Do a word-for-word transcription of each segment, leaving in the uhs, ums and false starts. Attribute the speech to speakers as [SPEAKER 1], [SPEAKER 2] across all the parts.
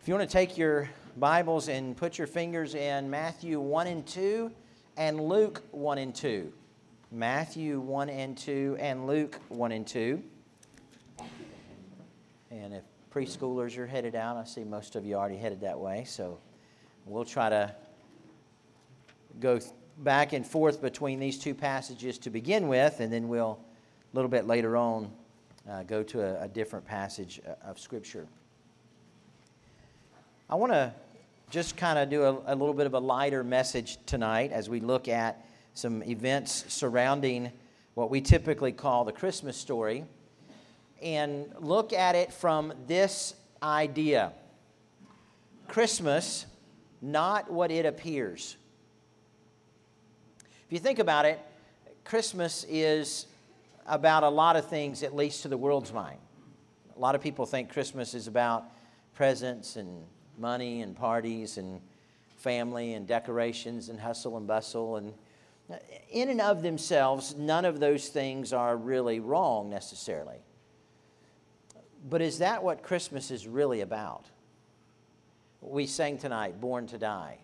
[SPEAKER 1] If you want to take your Bibles and put your fingers in Matthew one and two and Luke one and two. Matthew one and two and Luke one and two. And if preschoolers are headed out, I see most of you already headed that way, so we'll try to go back and forth between these two passages to begin with, and then we'll, a little bit later on, uh, go to a, a different passage of Scripture. I want to just kind of do a, a little bit of a lighter message tonight as we look at some events surrounding what we typically call the Christmas story, and look at it from this idea. Christmas, not what it appears. If you think about it, Christmas is about a lot of things, at least to the world's mind. A lot of people think Christmas is about presents and money and parties and family and decorations and hustle and bustle. And in and of themselves, none of those things are really wrong necessarily. But is that what Christmas is really about? We sang tonight, Born to Die.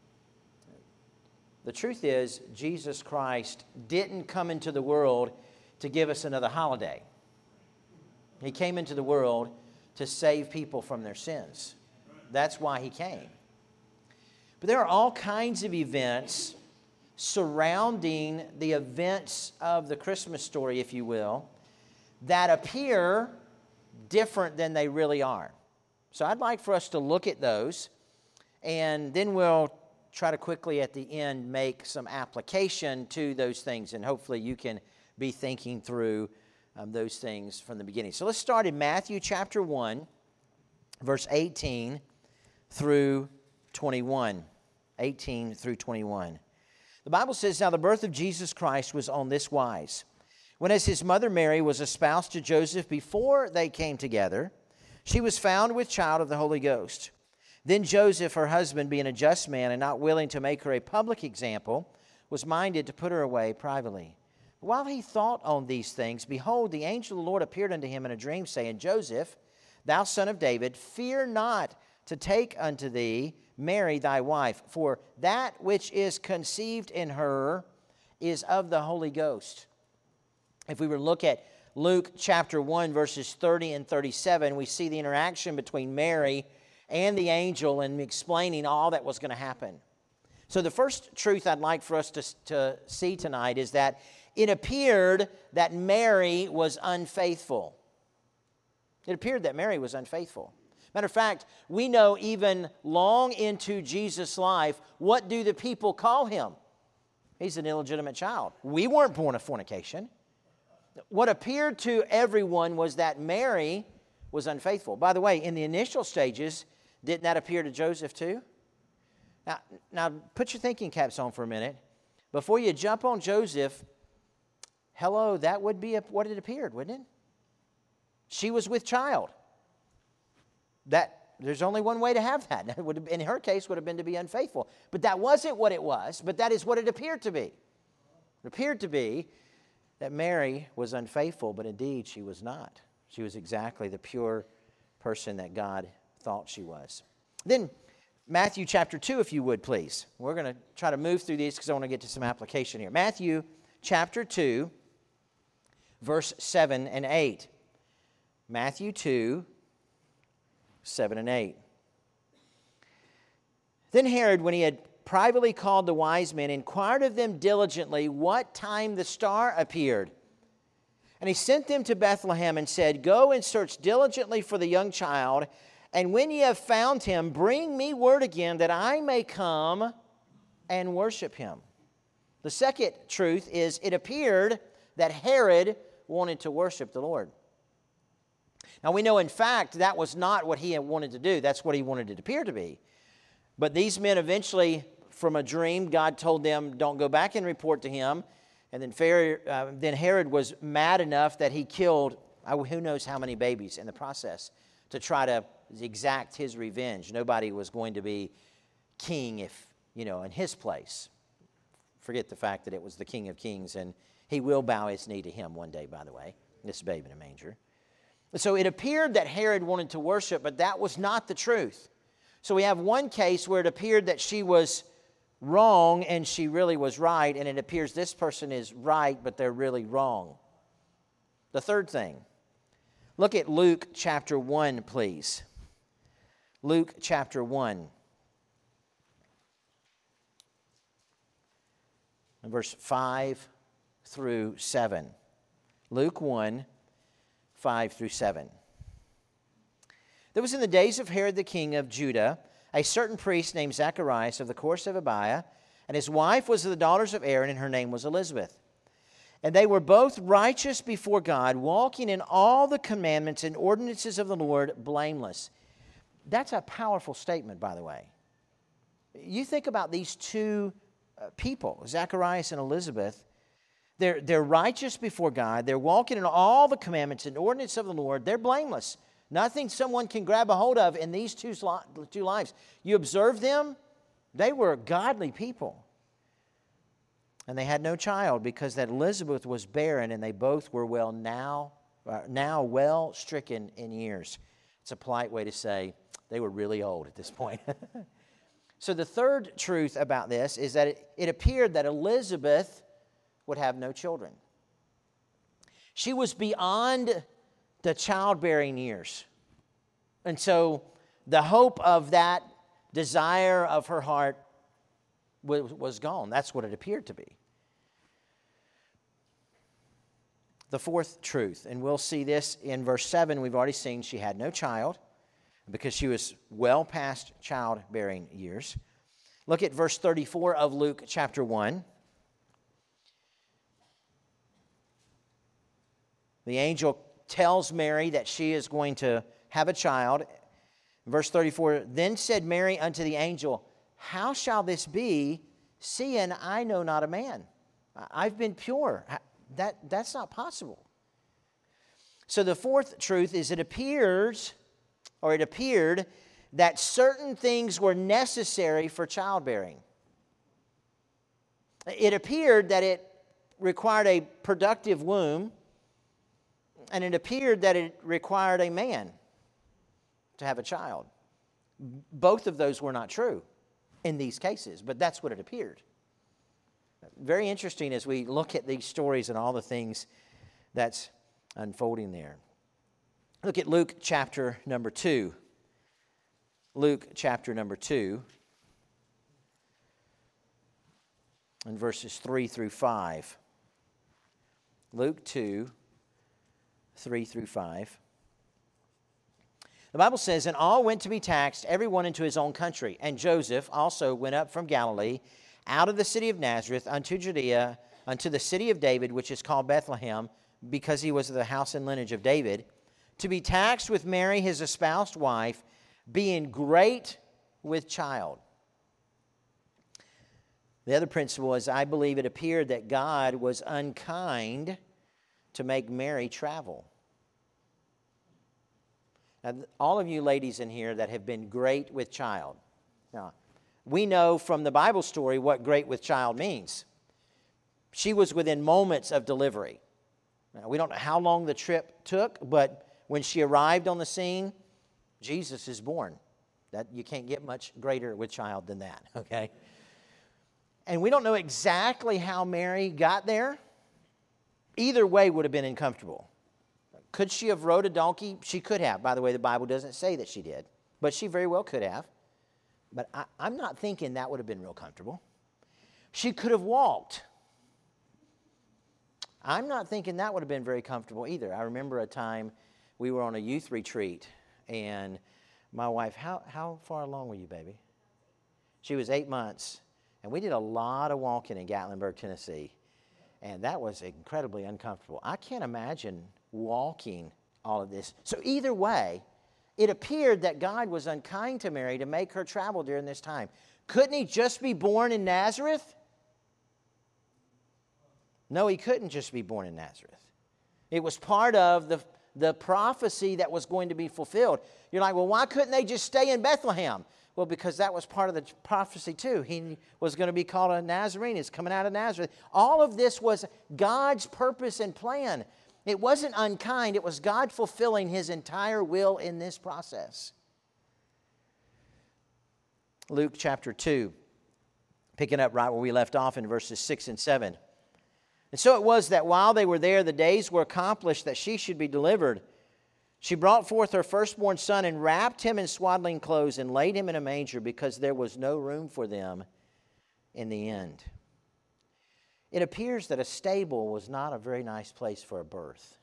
[SPEAKER 1] The truth is, Jesus Christ didn't come into the world to give us another holiday. He came into the world to save people from their sins. That's why he came. But there are all kinds of events surrounding the events of the Christmas story, if you will, that appear different than they really are. So I'd like for us to look at those, and then we'll try to quickly at the end make some application to those things, and hopefully you can be thinking through um, those things from the beginning. So let's start in Matthew chapter one, verse eighteen through twenty-one. eighteen through twenty-one. The Bible says, "Now the birth of Jesus Christ was on this wise. When as his mother Mary was espoused to Joseph before they came together, she was found with child of the Holy Ghost. Then Joseph, her husband, being a just man and not willing to make her a public example, was minded to put her away privately. But while he thought on these things, behold, the angel of the Lord appeared unto him in a dream, saying, Joseph, thou son of David, fear not to take unto thee Mary thy wife, for that which is conceived in her is of the Holy Ghost." If we were to look at Luke chapter one, verses thirty and thirty-seven, we see the interaction between Mary and the angel and explaining all that was going to happen. So the first truth I'd like for us to, to see tonight is that it appeared that Mary was unfaithful. It appeared that Mary was unfaithful. Matter of fact, we know even long into Jesus' life, what do the people call him? He's an illegitimate child. We weren't born of fornication. What appeared to everyone was that Mary was unfaithful. By the way, in the initial stages, didn't that appear to Joseph too? Now, now put your thinking caps on for a minute. Before you jump on Joseph, hello, that would be what it appeared, wouldn't it? She was with child. That there's only one way to have that. It would have, in her case, would have been to be unfaithful. But that wasn't what it was, but that is what it appeared to be. It appeared to be that Mary was unfaithful, but indeed she was not. She was exactly the pure person that God thought she was. Then Matthew chapter two, if you would, please. We're going to try to move through these because I want to get to some application here. Matthew chapter two, verse seven and eight. Matthew two, seven and eight. "Then Herod, when he had privately called the wise men, inquired of them diligently what time the star appeared. And he sent them to Bethlehem and said, Go and search diligently for the young child, and when ye have found him, bring me word again that I may come and worship him." The second truth is it appeared that Herod wanted to worship the Lord. Now we know in fact that was not what he had wanted to do. That's what he wanted it to appear to be. But these men eventually, from a dream, God told them, don't go back and report to him. And then, Pharaoh, uh, then Herod was mad enough that he killed uh, who knows how many babies in the process to try to exact his revenge. Nobody was going to be king if, you know, in his place. Forget the fact that it was the King of Kings, and he will bow his knee to him one day, by the way, this babe in a manger. So it appeared that Herod wanted to worship, but that was not the truth. So we have one case where it appeared that she was wrong and she really was right, and it appears this person is right, but they're really wrong. The third thing, look at Luke chapter one, please. Luke chapter one. Verse five through seven. Luke one, five through seven. There was in the days of Herod the king of Judah a certain priest named Zacharias of the course of Abiah, and his wife was of the daughters of Aaron, and her name was Elizabeth. And they were both righteous before God, walking in all the commandments and ordinances of the Lord, blameless. That's a powerful statement, by the way. You think about these two uh, people, Zacharias and Elizabeth. They're, they're righteous before God. They're walking in all the commandments and ordinances of the Lord. They're blameless. Nothing someone can grab a hold of in these two, two lives. You observe them, they were godly people. And they had no child because that Elizabeth was barren, and they both were well now, uh, now well stricken in years. It's a polite way to say they were really old at this point. So the third truth about this is that it, it appeared that Elizabeth would have no children. She was beyond the childbearing years. And so the hope of that desire of her heart was, was gone. That's what it appeared to be. The fourth truth, and we'll see this in verse seven, we've already seen she had no child because she was well past childbearing years. Look at verse thirty-four of Luke chapter one. The angel tells Mary that she is going to have a child. Verse thirty-four, then said Mary unto the angel, how shall this be, seeing I know not a man? I've been pure. That, that's not possible. So the fourth truth is it appears, or it appeared, that certain things were necessary for childbearing. It appeared that it required a productive womb, and it appeared that it required a man to have a child. Both of those were not true in these cases, but that's what it appeared. Very interesting as we look at these stories and all the things that's unfolding there. Look at Luke chapter number two. Luke chapter number two, and verses three through five. Luke two, three through five. The Bible says, and all went to be taxed, every one into his own country. And Joseph also went up from Galilee, out of the city of Nazareth, unto Judea, unto the city of David, which is called Bethlehem, because he was of the house and lineage of David, to be taxed with Mary, his espoused wife, being great with child. The other principle is, I believe it appeared that God was unkind to make Mary travel. Now, all of you ladies in here that have been great with child, now, we know from the Bible story what great with child means. She was within moments of delivery. Now, we don't know how long the trip took, but when she arrived on the scene, Jesus is born. That you can't get much greater with child than that, okay? And we don't know exactly how Mary got there. Either way would have been uncomfortable. Could she have rode a donkey? She could have. By the way, the Bible doesn't say that she did, but she very well could have. But I, I'm not thinking that would have been real comfortable. She could have walked. I'm not thinking that would have been very comfortable either. I remember a time we were on a youth retreat, and my wife, how, how far along were you, baby? She was eight months, and we did a lot of walking in Gatlinburg, Tennessee, and that was incredibly uncomfortable. I can't imagine walking all of this. So either way, it appeared that God was unkind to Mary to make her travel during this time. Couldn't he just be born in Nazareth? No, he couldn't just be born in Nazareth. It was part of the, the prophecy that was going to be fulfilled. You're like, well, why couldn't they just stay in Bethlehem? Well, because that was part of the prophecy too. He was going to be called a Nazarene. He's coming out of Nazareth. All of this was God's purpose and plan. It wasn't unkind. It was God fulfilling his entire will in this process. Luke chapter two, picking up right where we left off in verses six and seven. And so it was that while they were there, the days were accomplished that she should be delivered. She brought forth her firstborn son and wrapped him in swaddling clothes and laid him in a manger because there was no room for them in the inn. It appears that a stable was not a very nice place for a birth.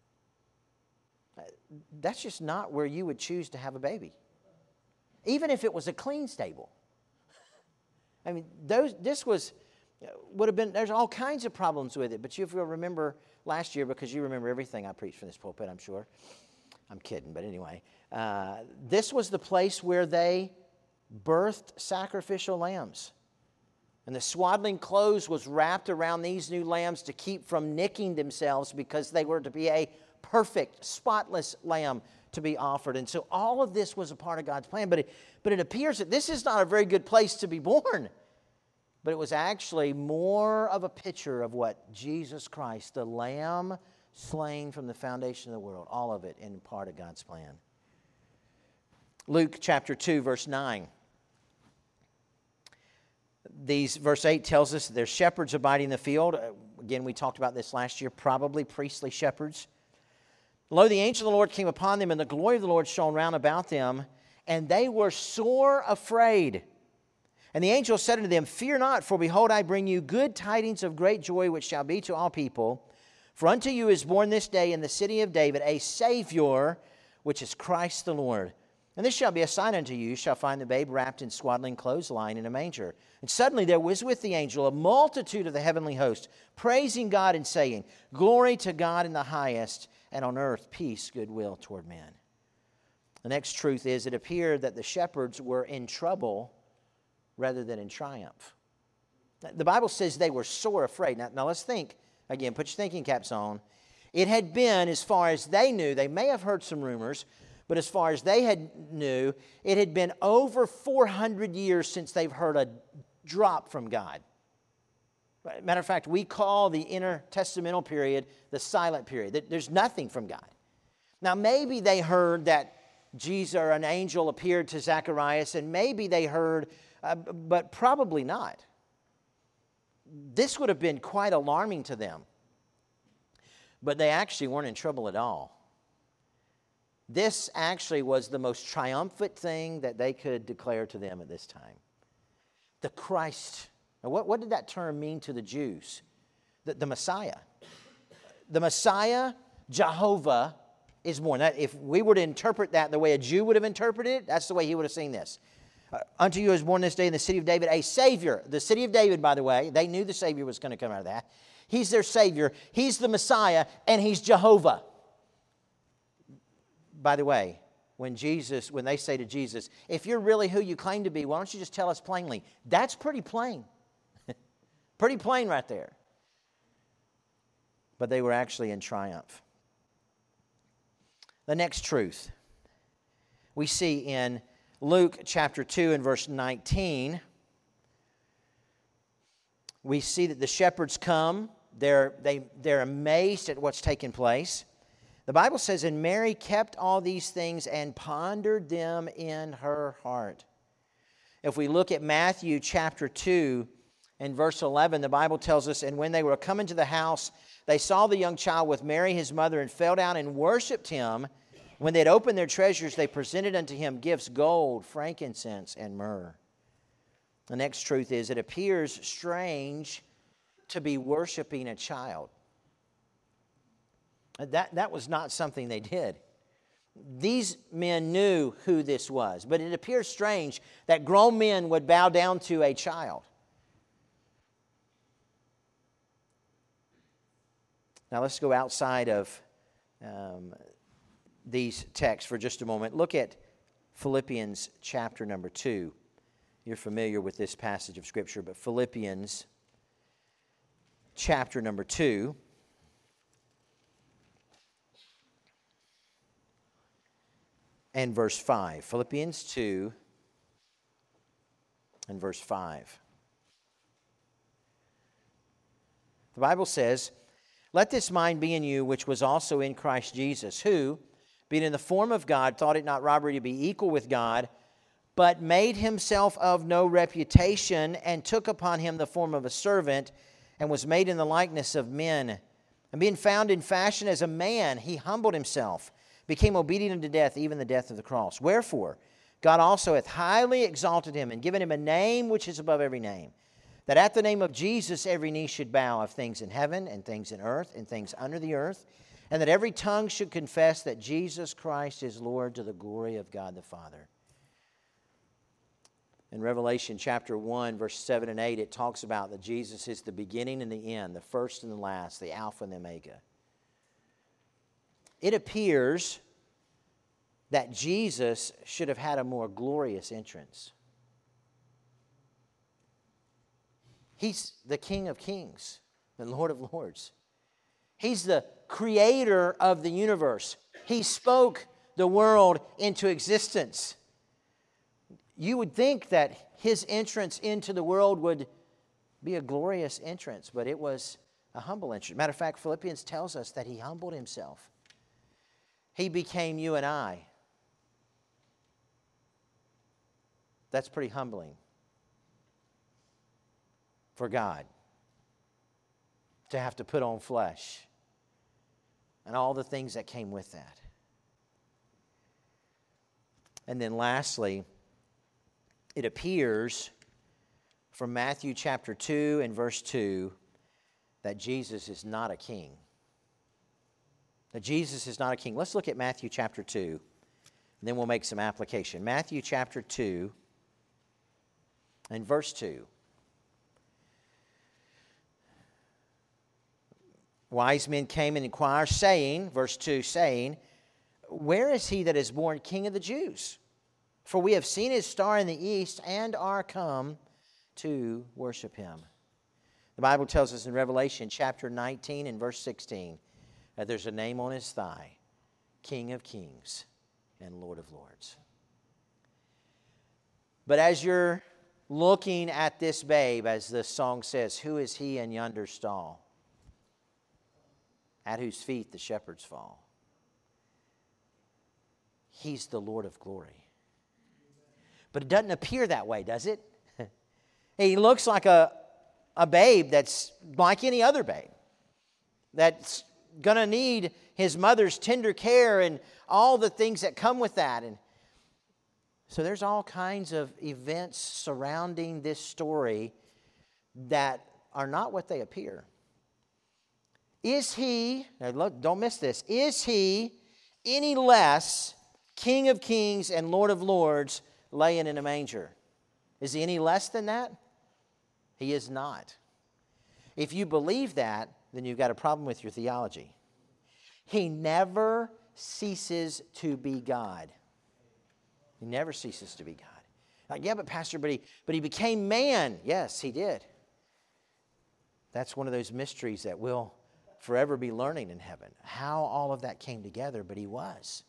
[SPEAKER 1] That's just not where you would choose to have a baby, even if it was a clean stable. I mean, those this was would have been. There's all kinds of problems with it, but if you'll remember last year, because you remember everything I preached from this pulpit, I'm sure. I'm kidding, but anyway, uh, this was the place where they birthed sacrificial lambs. And the swaddling clothes was wrapped around these new lambs to keep from nicking themselves because they were to be a perfect, spotless lamb to be offered. And so all of this was a part of God's plan. But it, but it appears that this is not a very good place to be born. But it was actually more of a picture of what Jesus Christ, the Lamb slain from the foundation of the world, all of it in part of God's plan. Luke chapter two, verse nine. These, verse eight tells us that there's shepherds abiding in the field. Again, we talked about this last year, probably priestly shepherds. Lo, the angel of the Lord came upon them, and the glory of the Lord shone round about them, and they were sore afraid. And the angel said unto them, Fear not, for behold, I bring you good tidings of great joy, which shall be to all people. For unto you is born this day in the city of David a Savior, which is Christ the Lord. And this shall be a sign unto you, you shall find the babe wrapped in swaddling clothes, lying in a manger. And suddenly there was with the angel a multitude of the heavenly host, praising God and saying, Glory to God in the highest, and on earth peace, goodwill toward men. The next truth is, it appeared that the shepherds were in trouble rather than in triumph. The Bible says they were sore afraid. Now, now let's think, again, put your thinking caps on. It had been, as far as they knew, they may have heard some rumors, but as far as they had knew, it had been over four hundred years since they've heard a drop from God. Matter of fact, we call the intertestamental period the silent period. There's nothing from God. Now, maybe they heard that Jesus or an angel appeared to Zacharias, and maybe they heard, uh, but probably not. This would have been quite alarming to them. But they actually weren't in trouble at all. This actually was the most triumphant thing that they could declare to them at this time. The Christ. Now, what, what did that term mean to the Jews? The, the Messiah. The Messiah, Jehovah, is born. That, if we were to interpret that the way a Jew would have interpreted it, that's the way he would have seen this. Uh, Unto you is born this day in the city of David a Savior. The city of David, by the way, they knew the Savior was going to come out of that. He's their Savior. He's the Messiah, and He's Jehovah. By the way, when Jesus, when they say to Jesus, if you're really who you claim to be, why don't you just tell us plainly? That's pretty plain. Pretty plain right there. But they were actually in triumph. The next truth we see in Luke chapter two and verse nineteen. We see that the shepherds come. They're, they, they're amazed at what's taken place. The Bible says, and Mary kept all these things and pondered them in her heart. If we look at Matthew chapter two and verse eleven, the Bible tells us, and when they were come into the house, they saw the young child with Mary his mother and fell down and worshipped him. When they had opened their treasures, they presented unto him gifts, gold, frankincense, and myrrh. The next truth is, it appears strange to be worshiping a child. That, that was not something they did. These men knew who this was, but it appears strange that grown men would bow down to a child. Now let's go outside of um, these texts for just a moment. Look at Philippians chapter number two. You're familiar with this passage of Scripture, but Philippians chapter number two. And verse five. Philippians two and verse five. The Bible says, let this mind be in you, which was also in Christ Jesus, who, being in the form of God, thought it not robbery to be equal with God, but made himself of no reputation, and took upon him the form of a servant, and was made in the likeness of men. And being found in fashion as a man, he humbled himself, became obedient unto death, even the death of the cross. Wherefore, God also hath highly exalted him, and given him a name which is above every name, that at the name of Jesus every knee should bow, of things in heaven, and things in earth, and things under the earth, and that every tongue should confess that Jesus Christ is Lord, to the glory of God the Father. In Revelation chapter one, verse seven and eight, it talks about that Jesus is the beginning and the end, the first and the last, the Alpha and the Omega. It appears that Jesus should have had a more glorious entrance. He's the King of Kings and Lord of Lords. He's the creator of the universe. He spoke the world into existence. You would think that his entrance into the world would be a glorious entrance, but it was a humble entrance. Matter of fact, Philippians tells us that he humbled himself. He became you and I. That's pretty humbling for God to have to put on flesh and all the things that came with that. And then lastly, it appears from Matthew chapter two and verse two that Jesus is not a king. That Jesus is not a king. Let's look at Matthew chapter two, and then we'll make some application. Matthew chapter two and verse two. Wise men came and inquired, saying, verse two, saying, where is he that is born King of the Jews? For we have seen his star in the east and are come to worship him. The Bible tells us in Revelation chapter nineteen and verse sixteen that there's a name on his thigh, King of Kings and Lord of Lords. But as you're looking at this babe, as the song says, who is he in yonder stall, at whose feet the shepherds fall? He's the Lord of glory. But it doesn't appear that way, does it? He looks like a, a babe that's like any other babe, that's going to need his mother's tender care and all the things that come with that. And so there's all kinds of events surrounding this story that are not what they appear. Is he, now look, don't miss this, is he any less King of Kings and Lord of Lords laying in a manger? Is he any less than that? He is not. If you believe that, then you've got a problem with your theology. He never ceases to be God. He never ceases to be God. Like, yeah, but Pastor, but he, but he became man. Yes, he did. That's one of those mysteries that we'll forever be learning in heaven. How all of that came together, but he was.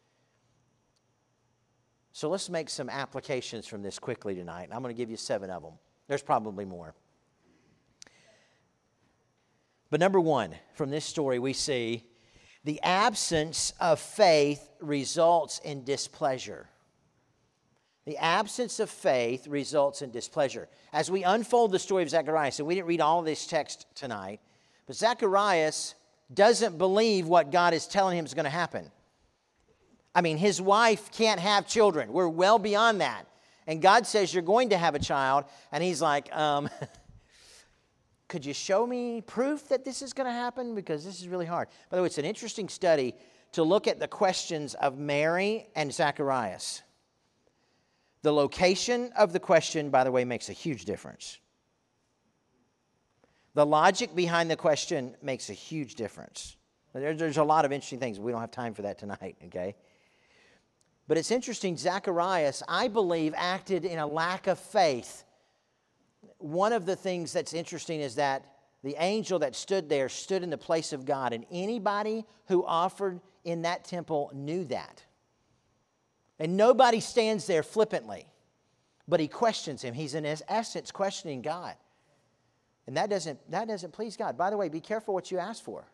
[SPEAKER 1] So let's make some applications from this quickly tonight. And I'm going to give you seven of them. There's probably more. But number one, from this story we see the absence of faith results in displeasure. The absence of faith results in displeasure. As we unfold the story of Zacharias, and we didn't read all of this text tonight, but Zacharias doesn't believe what God is telling him is going to happen. I mean, his wife can't have children. We're well beyond that. And God says, you're going to have a child. And he's like, um, could you show me proof that this is going to happen? Because this is really hard. By the way, it's an interesting study to look at the questions of Mary and Zacharias. The location of the question, by the way, makes a huge difference. The logic behind the question makes a huge difference. There's a lot of interesting things. We don't have time for that tonight, okay? But it's interesting, Zacharias, I believe, acted in a lack of faith. One of the things that's interesting is that the angel that stood there stood in the place of God, and anybody who offered in that temple knew that. And nobody stands there flippantly, but he questions him. He's in his essence questioning God. And that doesn't, that doesn't please God. By the way, be careful what you ask for.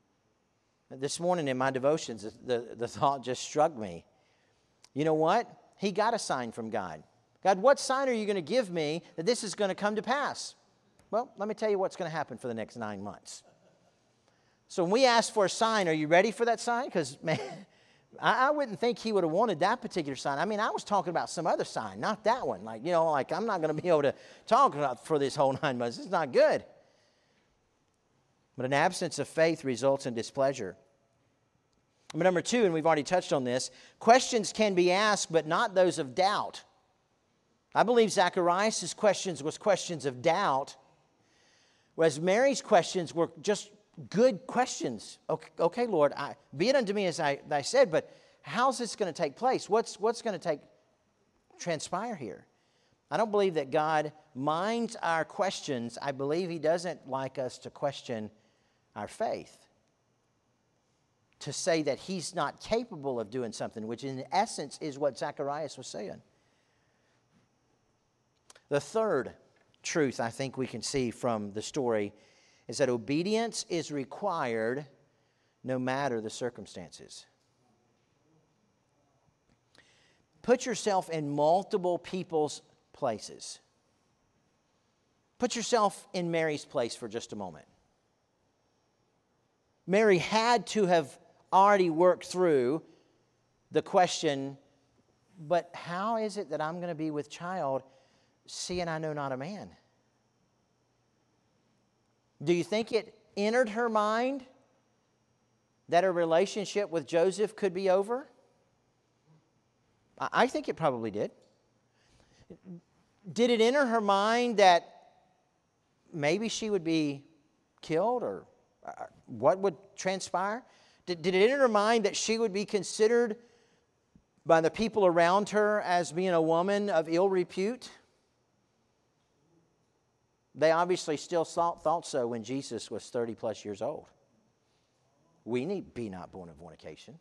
[SPEAKER 1] This morning in my devotions, the, the thought just struck me. You know what? he got a sign from God. God, what sign are you going to give me that this is going to come to pass? Well, let me tell you what's going to happen for the next nine months. So when we ask for a sign, are you ready for that sign? Because, man, I, I wouldn't think he would have wanted that particular sign. I mean, I was talking about some other sign, not that one. Like, you know, like I'm not going to be able to talk about for this whole nine months. It's not good. But an absence of faith results in displeasure. But number two, and we've already touched on this, questions can be asked, but not those of doubt. I believe Zacharias' questions was questions of doubt, whereas Mary's questions were just good questions. Okay, okay Lord, I, be it unto me as I, as I said, but how's this going to take place? What's, what's going to take transpire here? I don't believe that God minds our questions. I believe He doesn't like us to question our faith, to say that He's not capable of doing something, which in essence is what Zacharias was saying. The third truth I think we can see from the story is that obedience is required no matter the circumstances. Put yourself in multiple people's places. Put yourself in Mary's place for just a moment. Mary had to have already worked through the question, but how is it that I'm going to be with child, seeing I know not a man? Do you think it entered her mind that her relationship with Joseph could be over? I think it probably did. Did it enter her mind that maybe she would be killed, or what would transpire? Did, did it enter her mind that she would be considered by the people around her as being a woman of ill repute? They obviously still thought, thought so when Jesus was thirty plus years old. We need be not born of fornication.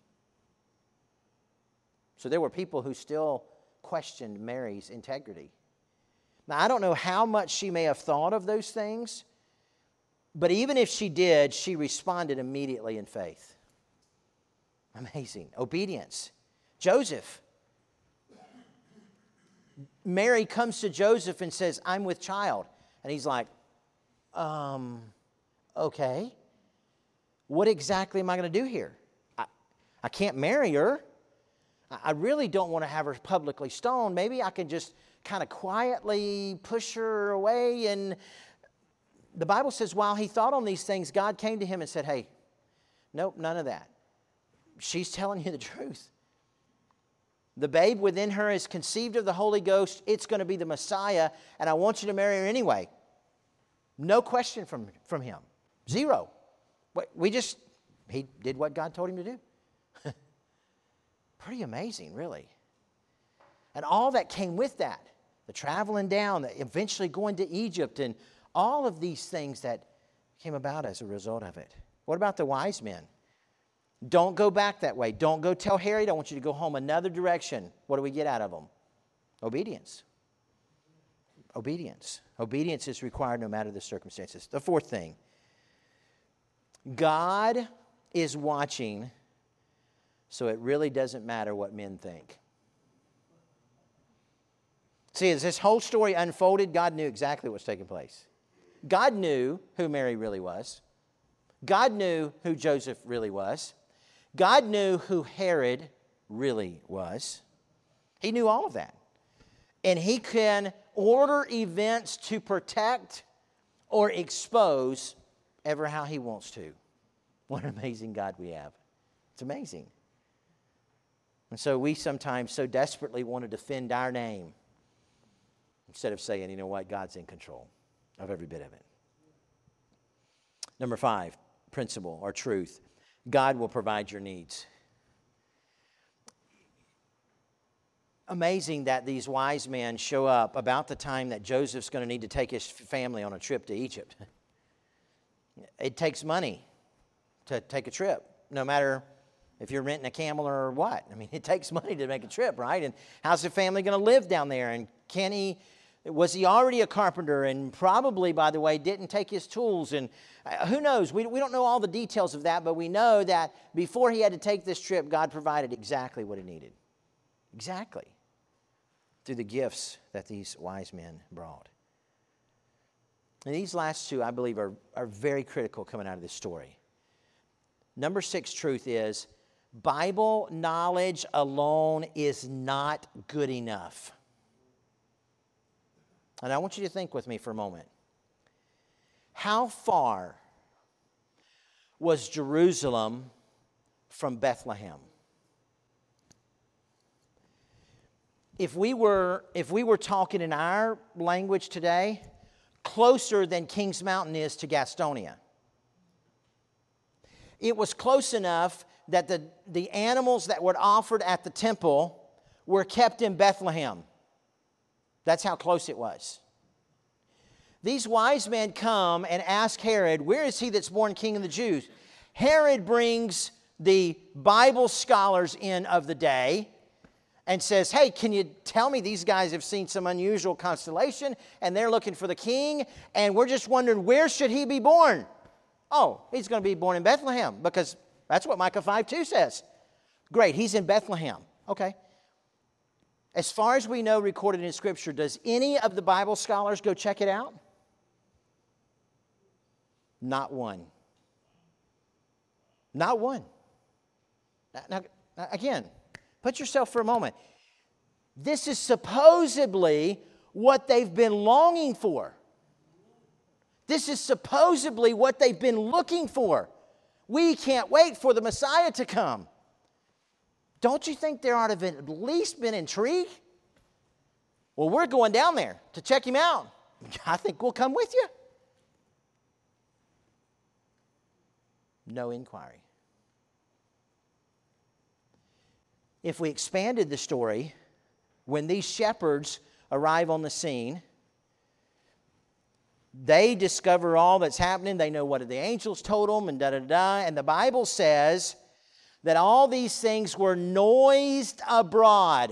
[SPEAKER 1] So there were people who still questioned Mary's integrity. Now, I don't know how much she may have thought of those things, but even if she did, she responded immediately in faith. Amazing. Obedience. Joseph. Mary comes to Joseph and says, I'm with child. And he's like, um, okay. What exactly am I going to do here? I, I can't marry her. I, I really don't want to have her publicly stoned. Maybe I can just kind of quietly push her away. And the Bible says while he thought on these things, God came to him and said, hey, nope, none of that. She's telling you the truth. The babe within her is conceived of the Holy Ghost. It's going to be the Messiah, and I want you to marry her anyway. No question from, from him. Zero. We just, he did what God told him to do. Pretty amazing, really. And all that came with that, the traveling down, the eventually going to Egypt, and all of these things that came about as a result of it. What about the wise men? Don't go back that way. Don't go tell Herod, I want you to go home another direction. What do we get out of them? Obedience. Obedience. Obedience is required no matter the circumstances. The fourth thing, God is watching, so it really doesn't matter what men think. See, as this whole story unfolded, God knew exactly what's taking place. God knew who Mary really was. God knew who Joseph really was. God knew who Herod really was. He knew all of that. And He can order events to protect or expose ever how He wants to. What an amazing God we have. It's amazing. And so we sometimes so desperately want to defend our name instead of saying, you know what, God's in control of every bit of it. Number five, principle or truth. God will provide your needs. Amazing that these wise men show up about the time that Joseph's going to need to take his family on a trip to Egypt. It takes money to take a trip, no matter if you're renting a camel or what. I mean, it takes money to make a trip, right? And how's the family going to live down there? And can he, was he already a carpenter? And probably, by the way, didn't take his tools. And uh, who knows? We, we don't know all the details of that, but we know that before he had to take this trip, God provided exactly what he needed. Exactly. through the gifts that these wise men brought. And these last two, I believe, are, are very critical coming out of this story. Number six truth is, Bible knowledge alone is not good enough. And I want you to think with me for a moment. How far was Jerusalem from Bethlehem? If we were, if we were talking in our language today, closer than Kings Mountain is to Gastonia. It was close enough that the, the animals that were offered at the temple were kept in Bethlehem. That's how close it was. These wise men come and ask Herod, where is he that's born king of the Jews? Herod brings the Bible scholars in of the day and says, hey, can you tell me these guys have seen some unusual constellation and they're looking for the king and we're just wondering where should he be born? Oh, he's going to be born in Bethlehem because that's what Micah five two says. Great, he's in Bethlehem. Okay. As far as we know recorded in Scripture, does any of the Bible scholars go check it out? Not one. Not one. Now, now, again, put yourself for a moment. This is supposedly what they've been longing for. This is supposedly what they've been looking for. We can't wait for the Messiah to come. Don't you think there ought to have been, at least been intrigue? Well, we're going down there to check him out. I think we'll come with you. No inquiry. If we expanded the story, when these shepherds arrive on the scene, they discover all that's happening. They know what the angels told them and da-da-da. And the Bible says that all these things were noised abroad.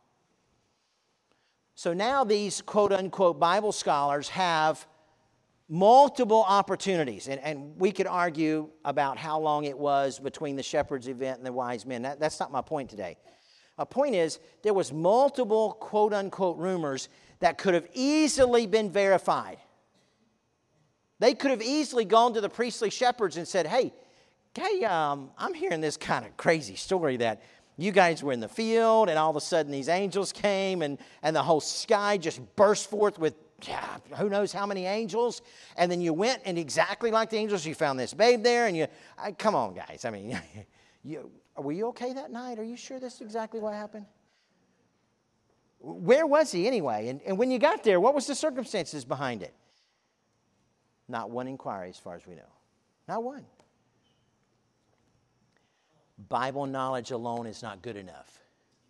[SPEAKER 1] So now these quote-unquote Bible scholars have multiple opportunities. And, and we could argue about how long it was between the shepherds event and the wise men. That, that's not my point today. My point is there was multiple quote-unquote rumors that could have easily been verified. They could have easily gone to the priestly shepherds and said, hey, hey um, I'm hearing this kind of crazy story that you guys were in the field and all of a sudden these angels came and, and the whole sky just burst forth with yeah, who knows how many angels. And then you went and exactly like the angels, you found this babe there and you, I, come on guys. I mean, you, were you okay that night? Are you sure this is exactly what happened? Where was he anyway? And, and when you got there, what was the circumstances behind it? Not one inquiry as far as we know. Not one. Bible knowledge alone is not good enough.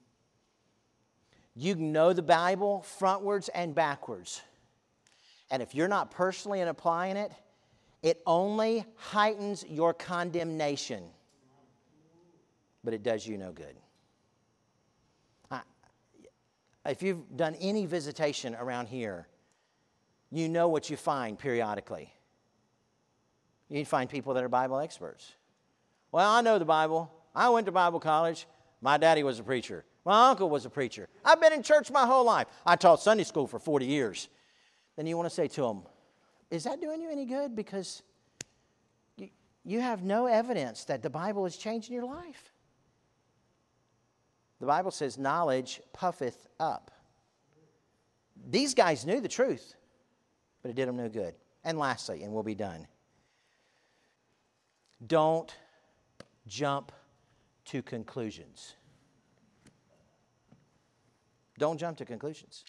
[SPEAKER 1] You can know the Bible frontwards and backwards. And if you're not personally applying it, it only heightens your condemnation. But it does you no good. I, if you've done any visitation around here, you know what you find periodically. You find people that are Bible experts. Well, I know the Bible. I went to Bible college. My daddy was a preacher. My uncle was a preacher. I've been in church my whole life. I taught Sunday school for forty years. Then you want to say to them, is that doing you any good? Because you, you have no evidence that the Bible is changing your life. The Bible says knowledge puffeth up. These guys knew the truth, but it did them no good. And lastly, and we'll be done, don't jump to conclusions. Don't jump to conclusions.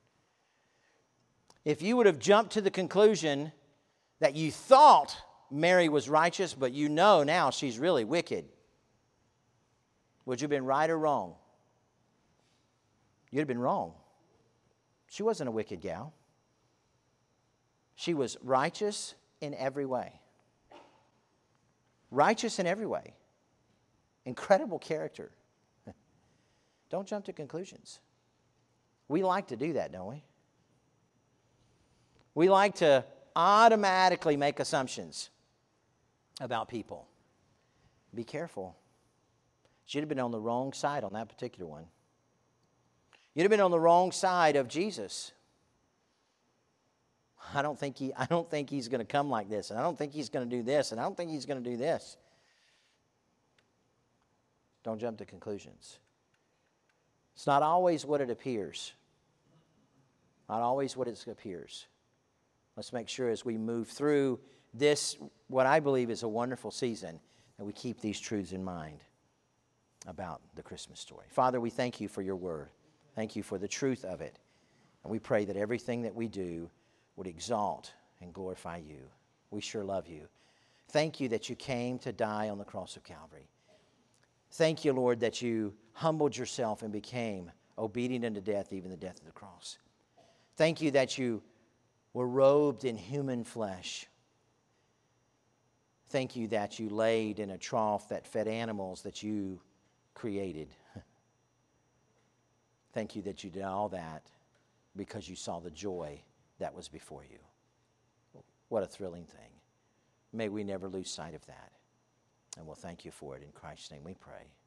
[SPEAKER 1] If you would have jumped to the conclusion that you thought Mary was righteous, but you know now she's really wicked, would you have been right or wrong? You'd have been wrong. She wasn't a wicked gal. She was righteous in every way. Righteous in every way. Incredible character. Don't jump to conclusions. We like to do that, don't we? We like to automatically make assumptions about people. Be careful. She'd have been on the wrong side on that particular one. You'd have been on the wrong side of Jesus. I don't think he, I don't think he's going to come like this, and I don't think he's going to do this, and I don't think he's going to do this. Don't jump to conclusions. It's not always what it appears. Not always what it appears. Let's make sure as we move through this, what I believe is a wonderful season, that we keep these truths in mind about the Christmas story. Father, we thank you for your word. Thank you for the truth of it. And we pray that everything that we do would exalt and glorify you. We sure love you. Thank you that you came to die on the cross of Calvary. Thank you, Lord, that you humbled yourself and became obedient unto death, even the death of the cross. Thank you that you were robed in human flesh. Thank you that you laid in a trough that fed animals that you created. Thank you that you did all that because you saw the joy that was before you. What a thrilling thing. May we never lose sight of that. And we'll thank you for it. In Christ's name we pray.